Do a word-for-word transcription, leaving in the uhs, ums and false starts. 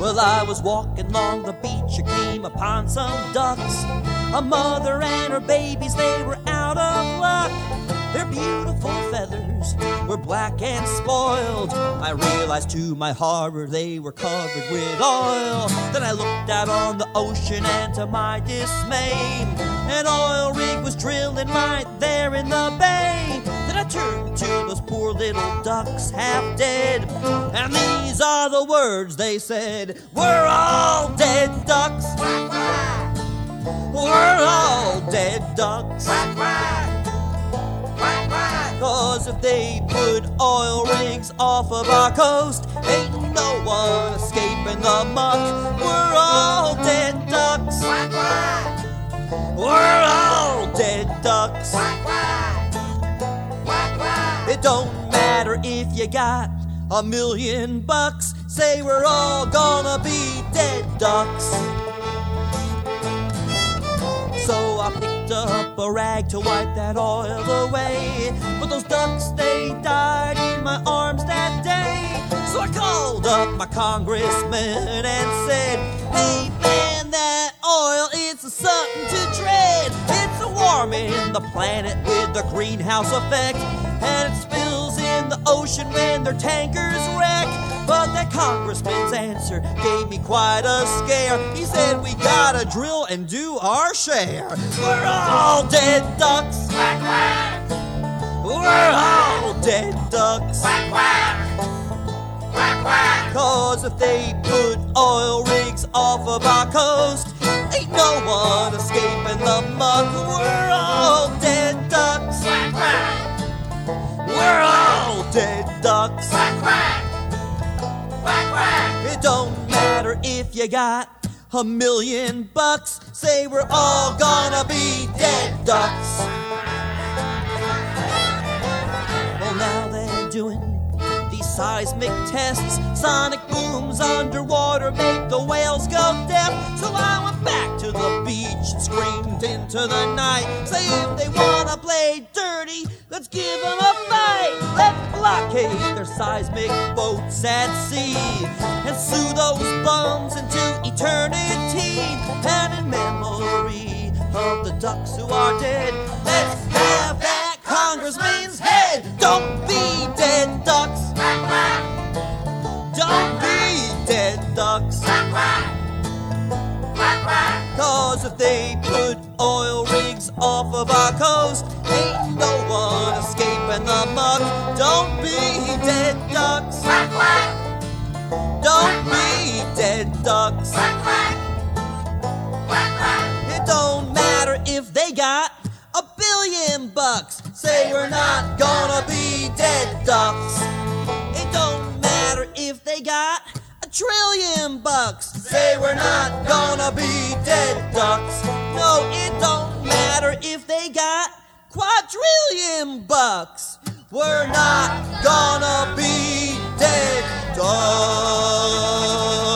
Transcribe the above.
Well, I was walking along the beach, I came upon some ducks. A mother and her babies, they were out of luck. Their beautiful feathers were black and spoiled. I realized to my horror they were covered with oil. Then I looked out on the ocean and to my dismay, an oil rig was drilling right there in the bay. Then I turned to those poor little ducks half dead, and these are the words they said: we're all dead ducks. Quack, quack. We're all dead ducks. Quack, quack. Quack, quack. Cause if they put oil rigs off of our coast, ain't no one escaping the muck. We're all dead ducks. Quack, quack. We're all dead ducks. Quack, quack. Quack, quack. It don't matter if you got a million bucks, say we're all gonna be dead ducks. So I picked up a rag to wipe that oil away, but those ducks, they died in my arms that day. So I called up my congressman and said, hey man, that oil, it's something to dread. It's a warming the planet with the greenhouse effect, and it spills in the ocean when their tankers wreck. But that congressman's answer gave me quite a scare. He said, we gotta drill and do our share. We're all dead ducks. Quack, quack. We're all dead ducks. Quack, quack. Quack, quack. Cause if they put oil rigs off of our coast, ain't no one escaping the muck. We're all dead ducks. Quack, quack. We're all dead ducks. Quack, quack. Quack, quack. It don't matter if you got a million bucks, say we're all gonna be dead ducks. Well, now they're doing these seismic tests. Sonic booms underwater make the whales go deaf. So I went back to the beach and screamed into the night, say if they wanna play dirty, let's give them a fight. Let's blockade their seismic boats at sea and sue those bums into eternity. And in memory of the ducks who are dead, let's have that congressman's head. Don't be dead ducks. Quack, quack. Don't be dead ducks. Quack, quack. Quack, quack. Cause if they put oil rigs off of our coast, ain't no one escaping the muck. Don't be dead ducks. Quack, quack. Don't be dead ducks. Quack, quack. Quack, quack. It don't matter if they got a billion bucks, say we're not gonna be dead ducks. It don't matter if they got a trillion bucks, say we're not gonna be dead ducks. No, it don't matter if they got quadrillion bucks, we're not gonna be dead ducks.